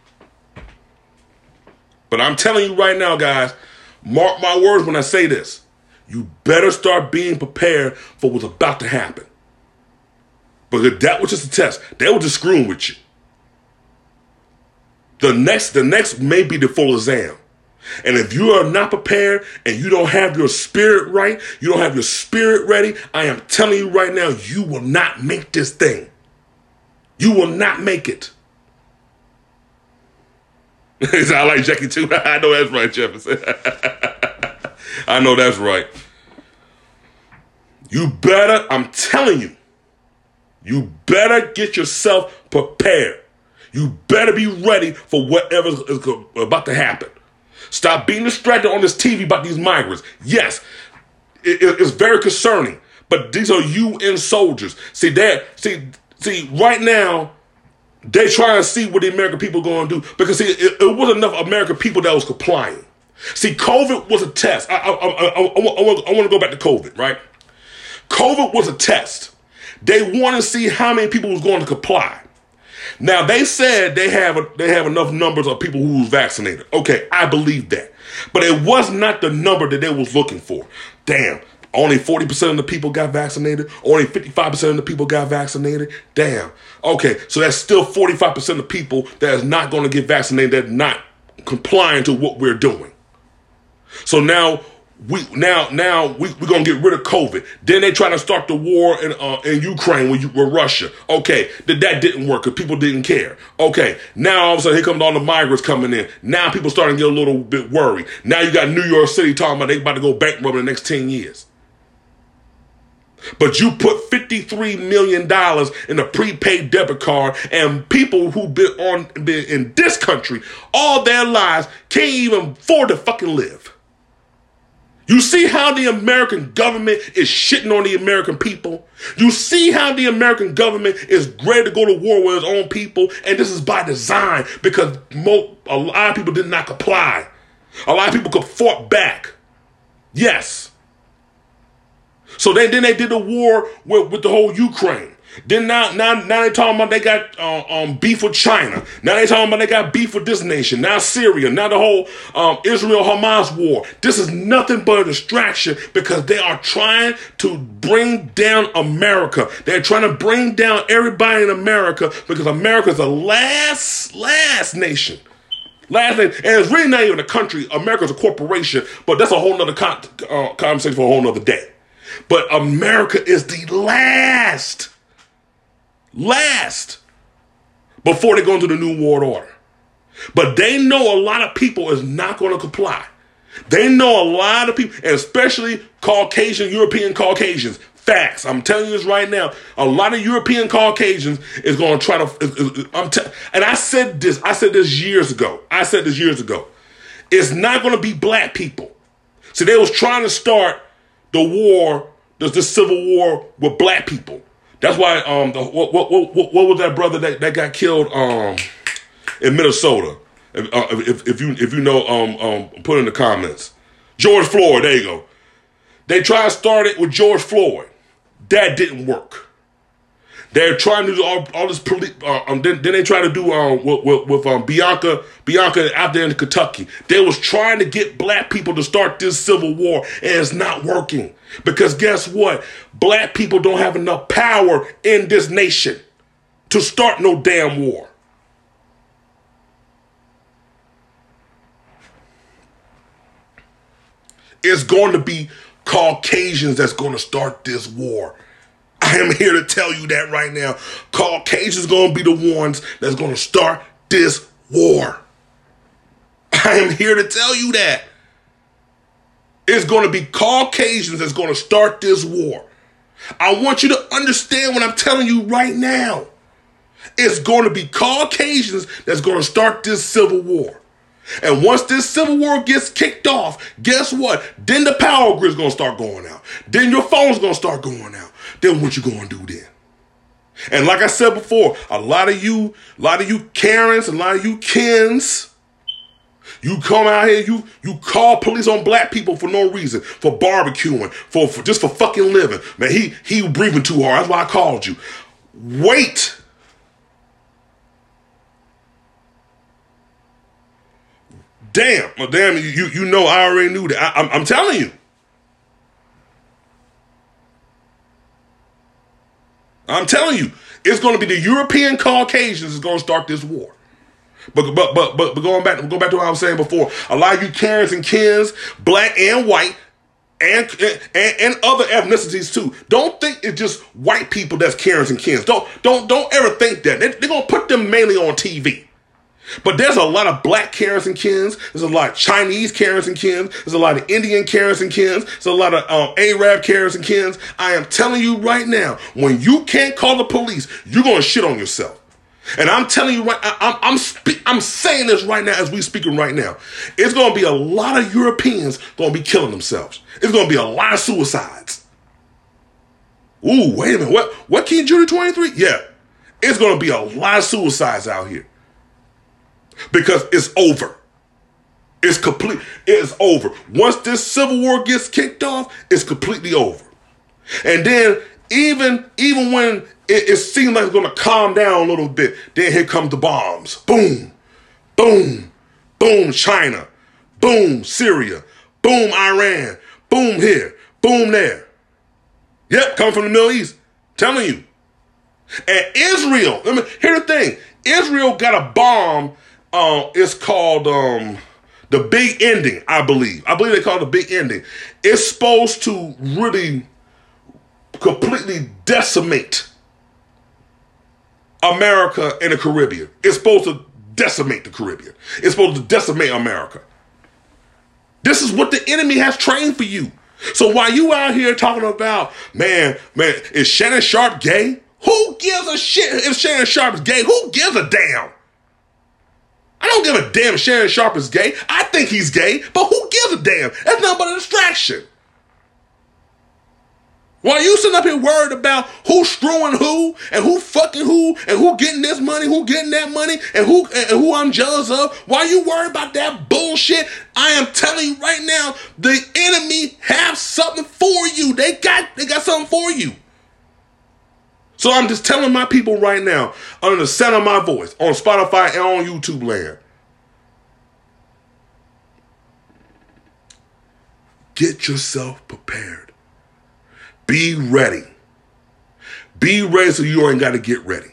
But I'm telling you right now, guys, mark my words when I say this. You better start being prepared for what's about to happen. Because that was just a test. They were just screwing with you. The next, the next may be the full exam. And if you are not prepared and you don't have your spirit right, you don't have your spirit ready, I am telling you right now, you will not make this thing. You will not make it. I like Jackie too. I know that's right, Jefferson. I know that's right. You better, I'm telling you, you better get yourself prepared. You better be ready for whatever is about to happen. Stop being distracted on this T V about these migrants. Yes, it, it, it's very concerning, but these are U N soldiers. See that? See, see, right now, they trying to see what the American people are going to do, because see, it, it wasn't enough American people that was complying. See, COVID was a test. I, I, I, I, I, I, want, I want to go back to COVID, right? COVID was a test. They want to see how many people was going to comply. Now, they said they have a, they have enough numbers of people who was vaccinated. Okay, I believe that. But it was not the number that they was looking for. Damn, only forty percent of the people got vaccinated. Only fifty-five percent of the people got vaccinated. Damn. Okay, so that's still forty-five percent of people that is not going to get vaccinated, that are not complying to what we're doing. So now we now now we, we're gonna get rid of COVID. Then they try to start the war in uh, in Ukraine with, with Russia. Okay, that that didn't work because people didn't care. Okay, now all of a sudden here comes all the migrants coming in. Now people starting to get a little bit worried. Now you got New York City talking about they about to go bankrupt in the next ten years. But you put fifty-three million dollars in a prepaid debit card, and people who've been on been in this country all their lives can't even afford to fucking live. You see how the American government is shitting on the American people? You see how the American government is ready to go to war with its own people? And this is by design, because mo- a lot of people did not comply. A lot of people could fought back. Yes. So they, then they did the war with, with the whole Ukraine. Then now, now, now they talking about they got uh, um, beef with China. Now they talking about they got beef with this nation. Now Syria. Now the whole um, Israel-Hamas war. This is nothing but a distraction, because they are trying to bring down America. They're trying to bring down everybody in America, because America is the last, last nation. Last name, and it's really not even a country. America's a corporation, but that's a whole nother con- uh, conversation for a whole nother day. But America is the last. Last, before they go into the New World Order. But they know a lot of people is not going to comply. They know a lot of people, and especially Caucasian, European Caucasians. Facts. I'm telling you this right now. A lot of European Caucasians is going to try to, is, is, I'm te- and I said this, I said this years ago. I said this years ago. It's not going to be black people. So they was trying to start the war, there's this civil war with black people. That's why um the, what, what what what was that brother that, that got killed um in Minnesota? If, uh, if if you if you know um um put in the comments. George Floyd, there you go. They tried to start it with George Floyd. That didn't work. They're trying to do all, all this police. Uh, um, then, then they try to do um with, with, with um Bianca Bianca out there in Kentucky. They was trying to get black people to start this civil war, and it's not working, because guess what? Black people don't have enough power in this nation to start no damn war. It's going to be Caucasians that's going to start this war. I am here to tell you that right now. Caucasians going to be the ones that's going to start this war. I am here to tell you that. It's going to be Caucasians that's going to start this war. I want you to understand what I'm telling you right now. It's going to be Caucasians that's going to start this civil war. And once this civil war gets kicked off, guess what? Then the power grid's going to start going out. Then your phone's going to start going out. Then what you going to do then? And like I said before, a lot of you, a lot of you Karens, a lot of you Kens, you come out here, you you call police on black people for no reason, for barbecuing, for, for just for fucking living. Man, he he breathing too hard. That's why I called you. Wait. Damn, well, damn, you you know I already knew that. I, I'm, I'm telling you. I'm telling you, it's going to be the European Caucasians that's going to start this war. But but but but, but going back going back to what I was saying before, a lot of you Karens and Kens, black and white, and and, and other ethnicities too. Don't think it's just white people that's Karens and Kens. Don't don't don't ever think that. They, they're going to put them mainly on T V. But there's a lot of black Karens and Kens. There's a lot of Chinese Karens and Kens. There's a lot of Indian Karens and Kens. There's a lot of um, Arab Karens and Kens. I am telling you right now, when you can't call the police, you're going to shit on yourself. And I'm telling you right, I, I'm I'm, spe- I'm saying this right now as we speaking right now. It's going to be a lot of Europeans going to be killing themselves. It's going to be a lot of suicides. Ooh, wait a minute. What? What King Judy twenty-three? Yeah. It's going to be a lot of suicides out here. Because it's over. It's complete. It's over. Once this civil war gets kicked off, it's completely over. And then even, even when it, it seems like it's going to calm down a little bit, then here comes the bombs. Boom, boom, boom, China, boom, Syria, boom, Iran, boom here, boom there. Yep, coming from the Middle East. Telling you. And Israel, let me, here's the thing. Israel got a bomb. Uh, it's called um, the Big Ending, I believe. I believe they call it the Big Ending. It's supposed to really completely decimate America and the Caribbean. It's supposed to decimate the Caribbean. It's supposed to decimate America. This is what the enemy has trained for you. So while you out here talking about, man, man, is Shannon Sharpe gay? Who gives a shit if Shannon Sharpe is gay? Who gives a damn? I don't give a damn if Shannon Sharpe is gay. I think he's gay, but who gives a damn? That's nothing but a distraction. While you sitting up here worried about who's screwing who and who fucking who and who getting this money, who getting that money, and who and who I'm jealous of, while you worried about that bullshit, I am telling you right now, the enemy have something for you. They got they got something for you. So I'm just telling my people right now, under the sound of my voice, on Spotify and on YouTube land, get yourself prepared. Be ready. Be ready so you ain't got to get ready.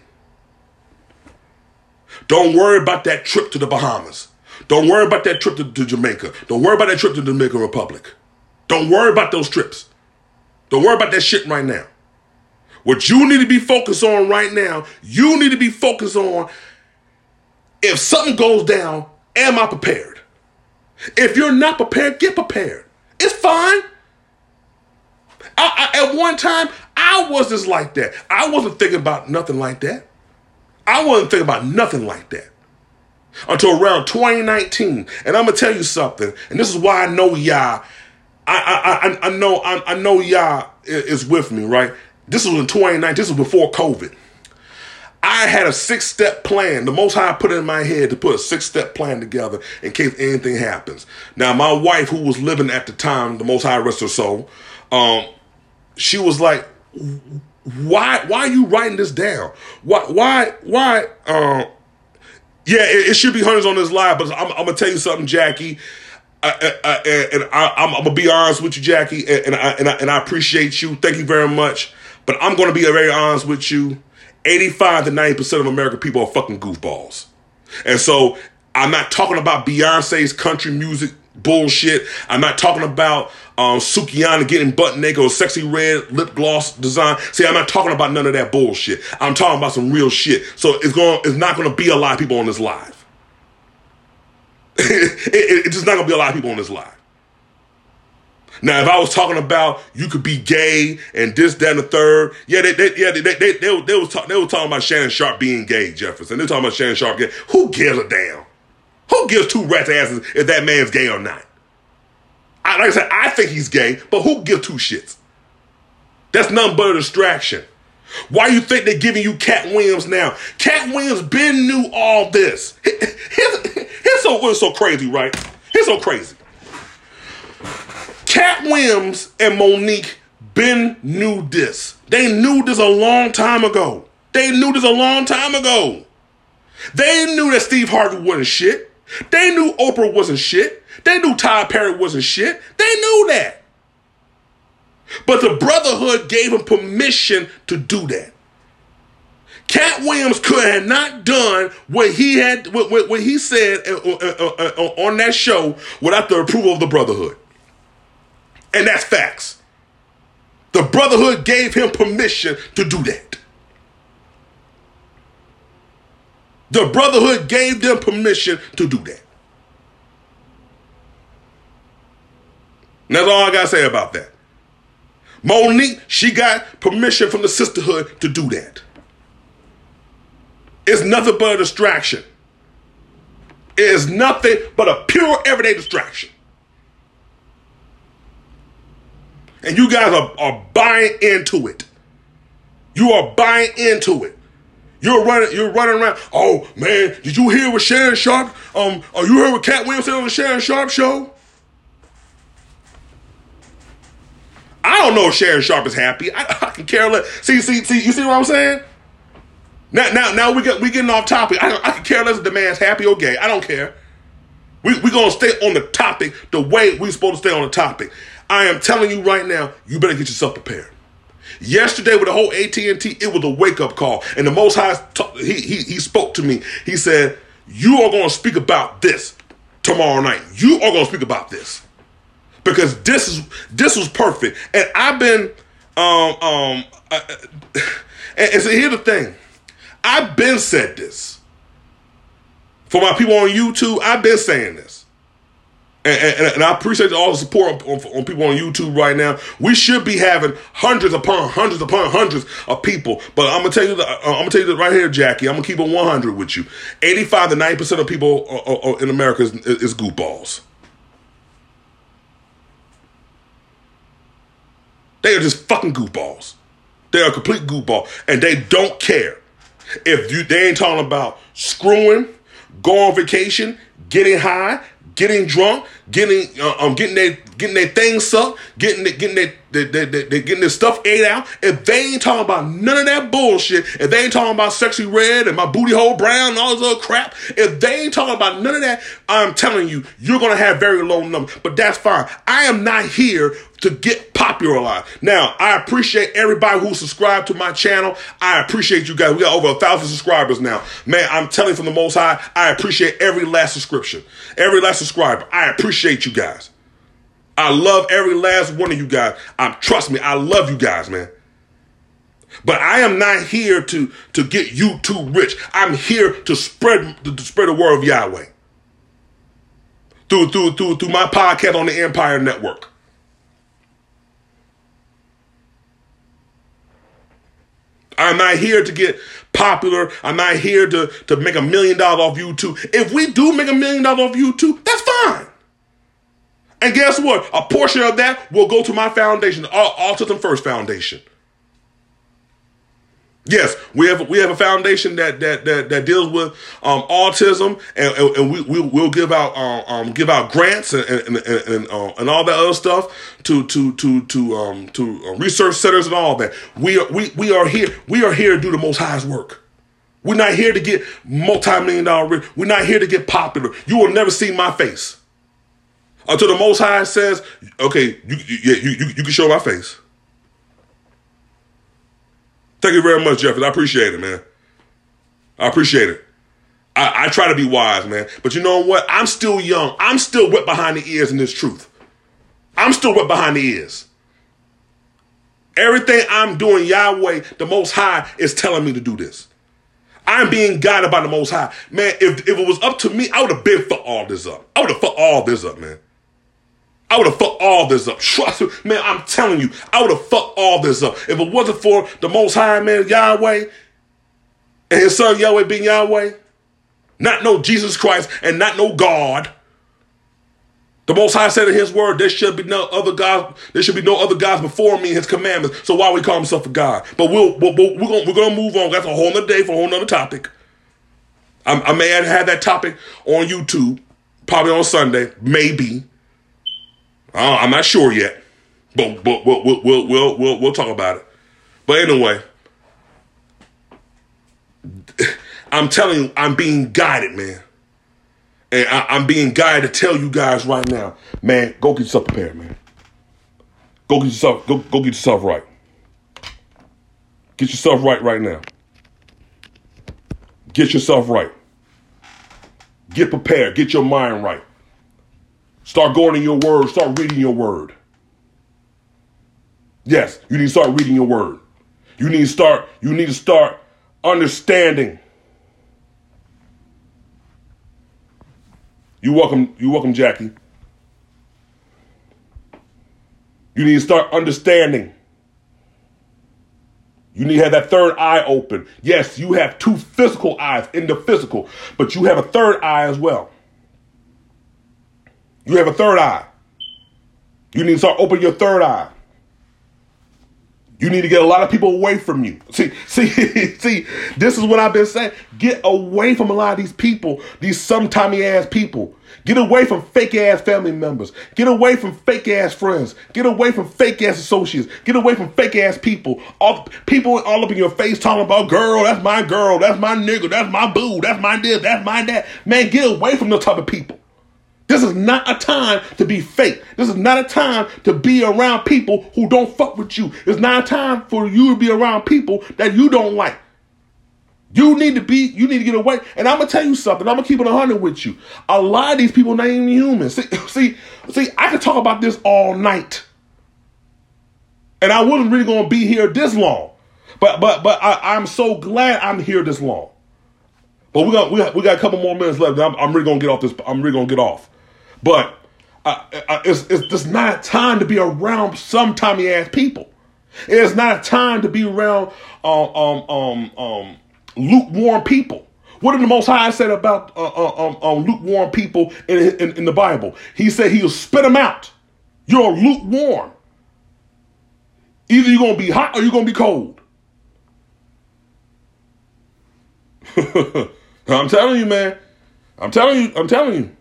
Don't worry about that trip to the Bahamas. Don't worry about that trip to, to Jamaica. Don't worry about that trip to the Dominican Republic. Don't worry about those trips. Don't worry about that shit right now. What you need to be focused on right now, you need to be focused on, if something goes down, am I prepared? If you're not prepared, get prepared. It's fine. I, I, at one time, I was just like that. I wasn't thinking about nothing like that. I wasn't thinking about nothing like that until around twenty nineteen. And I'm gonna tell you something. And this is why I know y'all. I I I, I know I, I know y'all is with me, right? This was in twenty nineteen. This was before COVID. I had a six-step plan. The Most High put it in my head to put a six-step plan together in case anything happens. Now, my wife, who was living at the time, the Most High rest her soul, um, she was like, "Why? Why are you writing this down? Why? Why? Why?" Uh, yeah, it, it should be hundreds on this live, but I'm, I'm gonna tell you something, Jackie. I, I, I, and I, I'm, I'm gonna be honest with you, Jackie, and, and I and I and I appreciate you. Thank you very much. But I'm gonna be very honest with you. eighty-five to ninety percent of American people are fucking goofballs. And so I'm not talking about Beyonce's country music bullshit. I'm not talking about um, Sukihana getting butt naked or sexy red lip gloss design. See, I'm not talking about none of that bullshit. I'm talking about some real shit. So it's going, it's not going to be a lot of people on this live. it, it, it's just not going to be a lot of people on this live. Now, if I was talking about you could be gay and this, that, and the third, yeah, they, they yeah, they, they, they, they, they, was talk, they were talking about Shannon Sharpe being gay, Jefferson. They're talking about Shannon Sharpe gay. Who gives a damn? Who gives two rat's asses if that man's gay or not? I, like I said, I think he's gay, but who gives two shits? That's nothing but a distraction. Why you think they're giving you Cat Williams now? Cat Williams been knew all this. Here's, here's so, it's so crazy, right? Here's so crazy. Cat Williams and Monique been knew this. They knew this a long time ago. They knew this a long time ago. They knew that Steve Harvey wasn't shit. They knew Oprah wasn't shit. They knew Tyler Perry wasn't shit. They knew that. But the Brotherhood gave him permission to do that. Cat Williams could have not done what he had, what, what, what he said on that show without the approval of the Brotherhood. And that's facts. The Brotherhood gave him permission to do that. The Brotherhood gave them permission to do that. And that's all I got to say about that. Monique, she got permission from the sisterhood to do that. It's nothing but a distraction. It is nothing but a pure everyday distraction. And you guys are, are buying into it. You are buying into it. You're running, you're running around. Oh man, did you hear what Shannon Sharpe? Um, oh, you heard what Cat Williams said on the Shannon Sharpe show? I don't know if Shannon Sharpe is happy. I, I can care less. See, see, see. You see what I'm saying? Now, now, now we get we getting off topic. I, I can care less if the man's happy or gay. I don't care. We we gonna stay on the topic the way we supposed to stay on the topic. I am telling you right now, you better get yourself prepared. Yesterday with the whole A T and T, it was a wake-up call. And the Most High, he, he, he spoke to me. He said, you are going to speak about this tomorrow night. You are going to speak about this. Because this is this was perfect. And I've been, um, um, uh, and, and so here's the thing. I've been said this. For my people on YouTube, I've been saying this. And, and, and I appreciate all the support on, on people on YouTube right now. We should be having hundreds upon hundreds upon hundreds of people. But I'm gonna tell you, the, uh, I'm gonna tell you that right here, Jackie. I'm gonna keep it one hundred with you. eighty-five to ninety percent of people uh, uh, in America is, is goofballs. They are just fucking goofballs. They are a complete goofball, and they don't care if you. They ain't talking about screwing, going on vacation, getting high, getting drunk, getting uh, um, getting their getting their things sucked, getting getting their, their, their, their, their getting their stuff ate out. If they ain't talking about none of that bullshit, if they ain't talking about sexy red and my booty hole brown and all this other crap, if they ain't talking about none of that, I'm telling you, you're gonna have very low numbers. But that's fine. I am not here to get popularized. Now, I appreciate everybody who subscribed to my channel. I appreciate you guys. We got over a thousand subscribers now. Man, I'm telling you from the Most High, I appreciate every last subscription, every last subscriber. I appreciate you guys. I love every last one of you guys. Um, trust me, I love you guys, man. But I am not here to, to get YouTube rich. I'm here to spread to, to spread the word of Yahweh through through through through my podcast on the Empire Network. I'm not here to get popular. I'm not here to, to make a million dollars off YouTube. If we do make a million dollars off YouTube, that's fine. And guess what? A portion of that will go to my foundation, Autism First Foundation. Yes, we have we have a foundation that that that, that deals with um, autism, and, and, and we, we we'll give out uh, um, give out grants and and and, and, uh, and all that other stuff to to to to um, to uh, research centers and all that. We are we we are here we are here to do the Most High's work. We're not here to get multi-million dollar. We're not here to get popular. You will never see my face until the Most High says, "Okay, you you you, you, you can show my face." Thank you very much, Jeffrey. I appreciate it, man. I appreciate it. I, I try to be wise, man. But you know what? I'm still young. I'm still wet behind the ears in this truth. I'm still wet behind the ears. Everything I'm doing, Yahweh, the Most High, is telling me to do this. I'm being guided by the Most High. Man, if, if it was up to me, I would have been fucked all this up. I would have fucked all this up, man. I would have fucked all this up. Trust me, man, I'm telling you, I would have fucked all this up. If it wasn't for the Most High, man, Yahweh, and his son Yahweh being Yahweh, not no Jesus Christ and not no God. The Most High said in his word, there should be no other gods, there should be no other gods before me in his commandments. So why we call himself a God? But we'll, we'll, we're going we're gonna move on. That's a whole nother day for a whole nother topic. I, I may have had that topic on YouTube, probably on Sunday, maybe. Uh, I'm not sure yet, but, but we'll, we'll, we'll, we'll, we'll, we'll talk about it. But anyway, I'm telling you, I'm being guided, man. And I, I'm being guided to tell you guys right now, man, go get yourself prepared, man. Go get yourself, go, go get yourself right. Get yourself right right now. Get yourself right. Get prepared. Get your mind right. Start going in your word. Start reading your word. Yes, you need to start reading your word. You need to start, you need to start understanding. You welcome, you welcome, Jackie. You need to start understanding. You need to have that third eye open. Yes, you have two physical eyes in the physical, but you have a third eye as well. You have a third eye. You need to start opening your third eye. You need to get a lot of people away from you. See, see, see, this is what I've been saying. Get away from a lot of these people, these sometimey ass people. Get away from fake ass family members. Get away from fake ass friends. Get away from fake ass associates. Get away from fake ass people. All, people all up in your face talking about, girl, that's my girl, that's my nigga, that's my boo, that's my this, that's my that. Man, get away from those type of people. This is not a time to be fake. This is not a time to be around people who don't fuck with you. It's not a time for you to be around people that you don't like. You need to be, you need to get away. And I'm going to tell you something. I'm going to keep it one hundred with you. A lot of these people not even human. See, see, see, I could talk about this all night. And I wasn't really going to be here this long. But but but I, I'm so glad I'm here this long. But we got we got, we got a couple more minutes left. I'm, I'm really going to get off this. I'm really going to get off. But uh, it's, it's just not a time to be around some tommy ass people. It's not a time to be around um, um, um, um, lukewarm people. What did the Most High said about uh, uh, um, um, lukewarm people in, in, in the Bible? He said he'll spit them out. You're lukewarm. Either you're going to be hot or you're going to be cold. I'm telling you, man. I'm telling you. I'm telling you.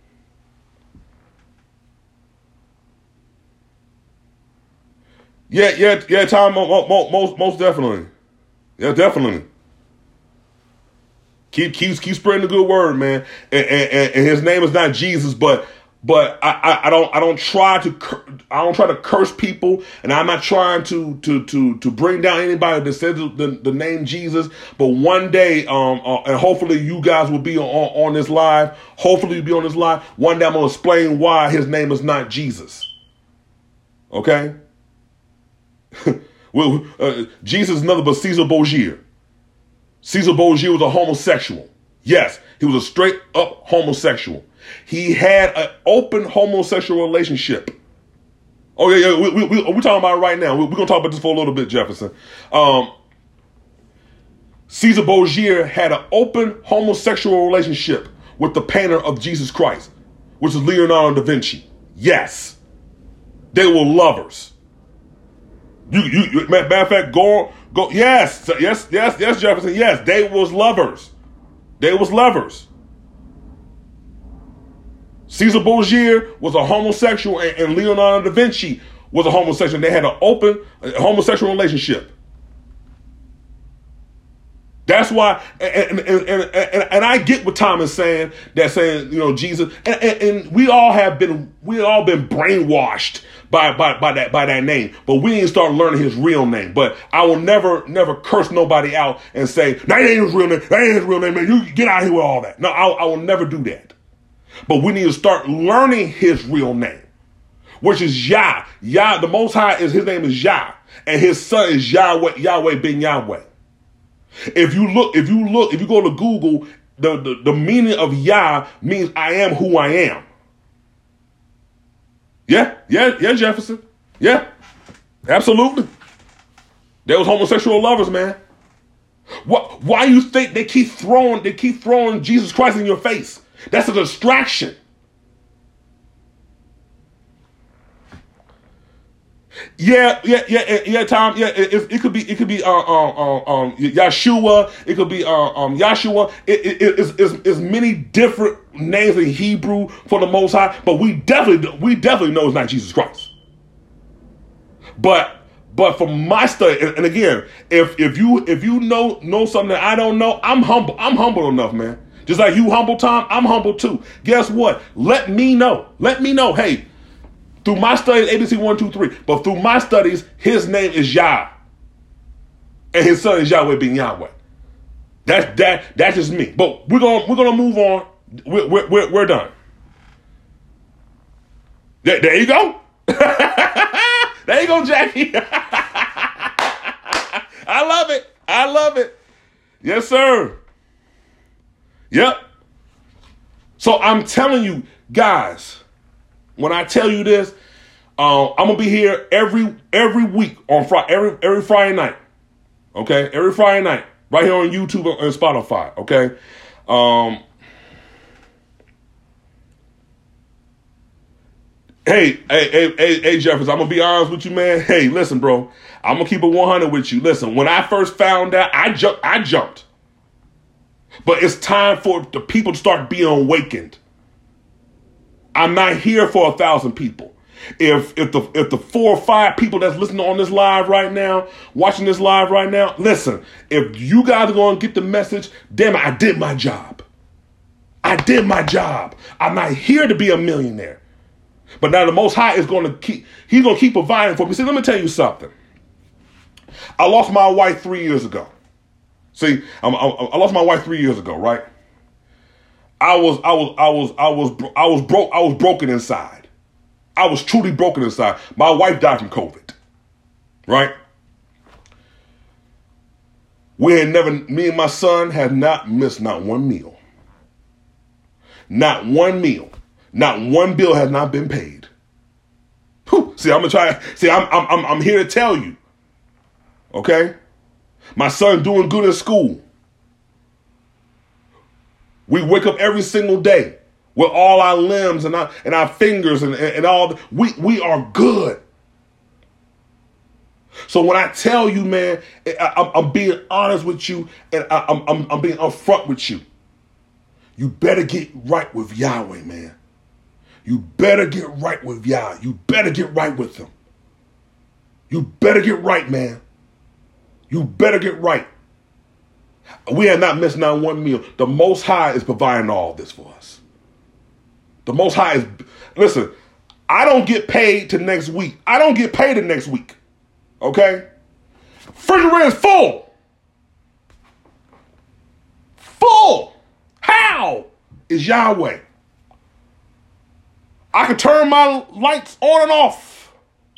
Yeah, yeah, yeah, Tom, most, most definitely. Yeah, definitely. Keep, keep, keep spreading the good word, man. And, and, and his name is not Jesus, but, but I, I, I don't, I don't try to, I don't try to curse people, and I'm not trying to, to, to, to bring down anybody that says the, the name Jesus. But one day, um, uh, and hopefully you guys will be on, on this live. Hopefully you'll be on this live. One day I'm gonna explain why his name is not Jesus. Okay. well, uh, Jesus is nothing but Caesar Borgia. Caesar Borgia was a homosexual. Yes, he was a straight up homosexual. He had an open homosexual relationship. Oh yeah, yeah, we, we, we, we're talking about it right now. We're going to talk about this for a little bit, Jefferson. Um, Caesar Borgia had an open homosexual relationship with the painter of Jesus Christ, which is Leonardo da Vinci. Yes, they were lovers. You, you, you, matter of fact, go, go. Yes, yes, yes, yes, Jefferson. Yes, they was lovers. They was lovers. Caesar Borgia was a homosexual, and, and Leonardo da Vinci was a homosexual. They had an open uh, homosexual relationship. That's why, and and, and, and, and I get what Tom is saying, that saying, you know, Jesus, and, and, and we all have been, we all been brainwashed by, by, by that, by that name, but we didn't start learning his real name. But I will never, never curse nobody out and say, that ain't his real name, that ain't his real name, man, you get out of here with all that. No, I, I will never do that. But we need to start learning his real name, which is Yah. Yah, the Most High, is his name is Yah, and his son is Yahweh, Yahweh ben Yahweh. If you look, if you look, if you go to Google, the, the, the meaning of Yah means I am who I am. Yeah, yeah, yeah, Jefferson. Yeah, absolutely. There was homosexual lovers, man. What, why you think they keep throwing, they keep throwing Jesus Christ in your face? That's a distraction. Yeah, yeah, yeah, yeah, Tom. Yeah, it, it could be, it could be, uh, uh, um, Yeshua. It could be, uh, um, Yahshua. It, it, it, it's, it's, it's many different names in Hebrew for the Most High, but we definitely, we definitely know it's not Jesus Christ. But, but from my study, and, and again, if if you if you know know something that I don't know, I'm humble. I'm humble enough, man. Just like you humble, Tom, I'm humble too. Guess what? Let me know. Let me know. Hey. Through my studies, A B C one, two, three. But through my studies, his name is Yah. And his son is Yahweh being Yahweh. That's that. That's just me. But we're gonna we're gonna move on. We're we're we're, we're done. There, there you go. There you go, Jackie. I love it. I love it. Yes, sir. Yep. So I'm telling you, guys. When I tell you this, uh, I'm gonna be here every every week on Friday, every every Friday night. Okay? Every Friday night. Right here on YouTube and Spotify. Okay? Um, hey, hey, hey, hey, hey, Jefferson, I'm going to be honest with you, man. Hey, listen, bro. I'm going to keep it one hundred with you. Listen, when I first found out, I, ju- I jumped. But it's time for the people to start being awakened. I'm not here for a thousand people. If if the if the four or five people that's listening on this live right now, watching this live right now, listen, if you guys are going to get the message, damn it, I did my job. I did my job. I'm not here to be a millionaire. But now the Most High is going to keep, he's going to keep providing for me. See, let me tell you something. I lost my wife three years ago. See, I'm, I, I lost my wife three years ago, right? I was, I was, I was, I was, I was broke. I was broken inside. I was truly broken inside. My wife died from COVID, right? We had never, me and my son had not missed not one meal. Not one meal. Not one bill has not been paid. Whew. See, I'm gonna try. See, I'm, I'm, I'm, I'm here to tell you. Okay, my son doing good in school. We wake up every single day with all our limbs and our and our fingers and, and, and all. The, we we are good. So when I tell you, man, I, I'm, I'm being honest with you, and I, I'm, I'm I'm being upfront with you. You better get right with Yahweh, man. You better get right with Yah. You better get right with him. You better get right, man. You better get right. We have not missed not one meal. The Most High is providing all this for us. The Most High is, listen, I don't get paid till next week. I don't get paid till next week. Okay? Refrigerator is full. Full. How? Is Yahweh. I can turn my lights on and off.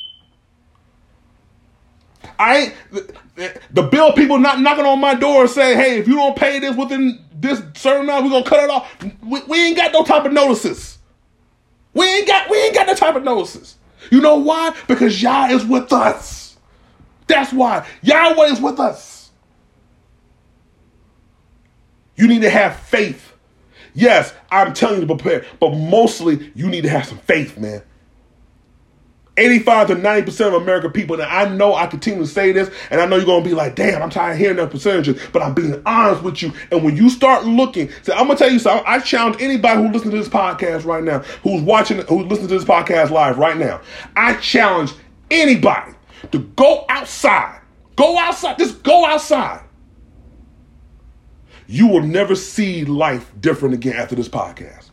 I ain't, the, the bill people not knocking on my door and saying, hey, if you don't pay this within this certain amount, we're going to cut it off. We, we ain't got no type of notices. We ain't got, we ain't got no type of notices. You know why? Because Yah is with us. That's why. Yahweh is with us. You need to have faith. Yes, I'm telling you to prepare, but mostly you need to have some faith, man. eighty-five to ninety percent of American people, and I know I continue to say this, and I know you're going to be like, damn, I'm tired of hearing that percentages, but I'm being honest with you. And when you start looking, so I'm going to tell you something. I challenge anybody who's listening to this podcast right now, who's watching, who's listening to this podcast live right now. I challenge anybody to go outside. Go outside. Just go outside. You will never see life different again after this podcast.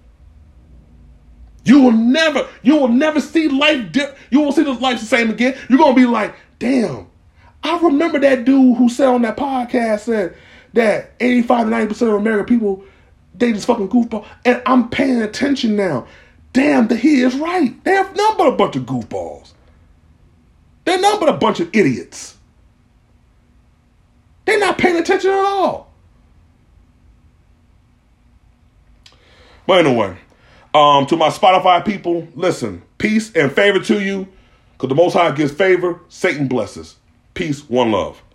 You will never, you will never see life different. You won't see this life the same again. You're going to be like, damn, I remember that dude who said on that podcast said that eighty-five to ninety percent of American people, they just fucking goofball. And I'm paying attention now. Damn, that he is right. They're nothing but a bunch of goofballs. They're nothing but a bunch of idiots. They're not paying attention at all. But anyway, um, to my Spotify people, listen, peace and favor to you, because the Most High gives favor, Satan blesses. Peace, one love.